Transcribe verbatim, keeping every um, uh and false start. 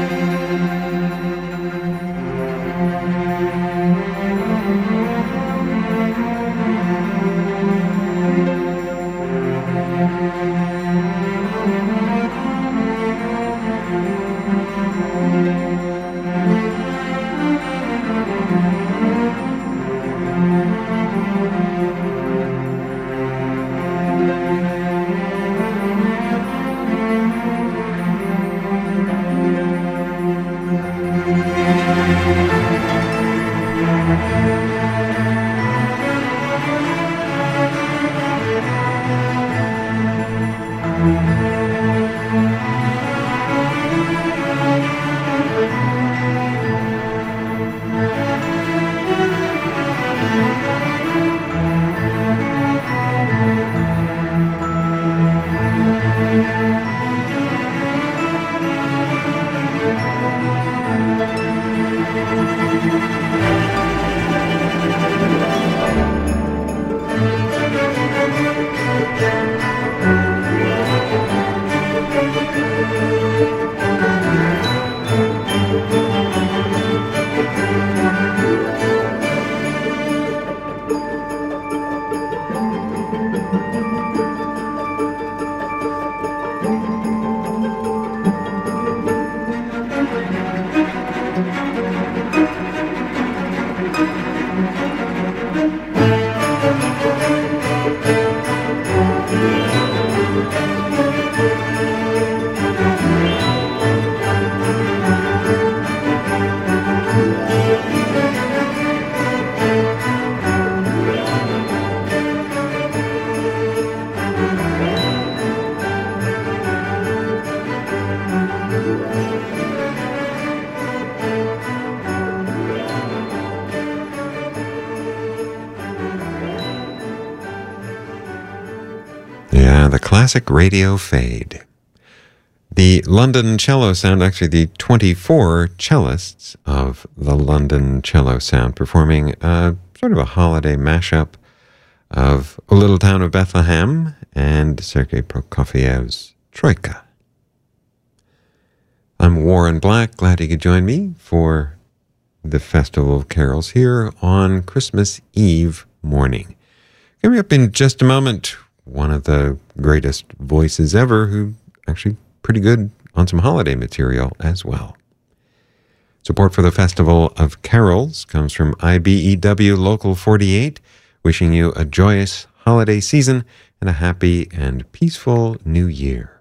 The classic radio fade. The London Cello Sound, actually the twenty-four cellists of the London Cello Sound, performing a, sort of a holiday mashup of O Little Town of Bethlehem and Sergei Prokofiev's Troika. I'm Warren Black, glad you could join me for the Festival of Carols here on Christmas Eve morning. Coming up in just a moment, one of the greatest voices ever, who actually pretty good on some holiday material as well. Support for the Festival of Carols comes from I B E W Local forty-eight, wishing you a joyous holiday season and a happy and peaceful new year.